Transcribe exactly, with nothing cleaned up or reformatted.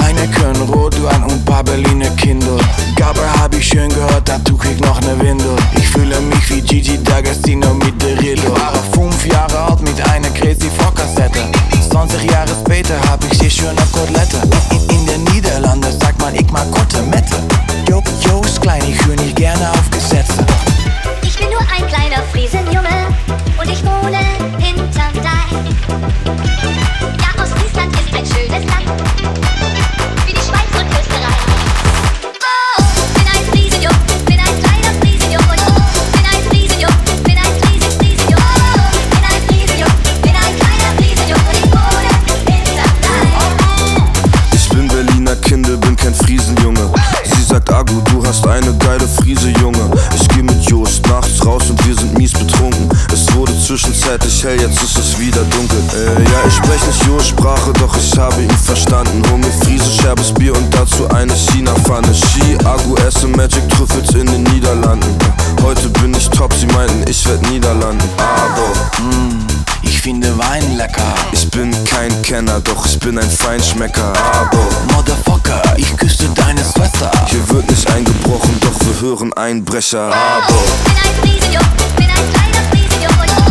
Heineken, Rotwein und paar Berliner Kinder. Gabber hab ich schön gehört, dazu krieg noch ne Windel. Ich fühle mich wie Gigi D'Agostino mit der Rille. Ich war fünf Jahre alt mit einer Crazy Frog Kassette. zwanzig Jahre später hab ich die schöne Kotelette. In, in den Niederlanden sagt man, ich mag Kotelette. Jo, Jo's klein, ich höre nicht gerne auf Gesetze. Ich bin nur ein kleiner Friesenjunge und ich wohne hinterm Deich. Ja, Ostfriesland ist ein schönes Land, wie die Schweiz und Österreich. Oh, bin ein Friesenjung, bin ein kleiner Friesenjung und oh, bin ein Friesenjung, bin ein Friesen, Friesenjung. Oh, bin ein Friesenjung, bin ein kleiner Friesenjung und ich wohne hinterm Deich. Ich bin Berliner Kinder, bin kein Friesenjunge. Sie sagt, Agu, du hast eine geile Friese, Junge. Ich geh mit Jost nachts raus und wir sind mies betrunken. Es wurde zwischenzeitlich hell, jetzt ist es wieder dunkel. Äh, ja, ich sprech nicht Jost-Sprache, doch ich habe ihn verstanden. Hol mir Friese, scherbes Bier und dazu eine China-Pfanne. Ski, Agu, esse Magic Trüffels in den Niederlanden. Heute bin ich top, sie meinten, ich werd Niederlanden. Aber, mm, ich finde Wein lecker. Ich bin kein Kenner, doch ich bin ein Feinschmecker. Aber, Motherfucker, ich küsse deine Schwester. hier wird nicht eingebrochen, doch wir hören Einbrecher. Aber bin ein Friesenjung, bin ein kleiner Friesenjung und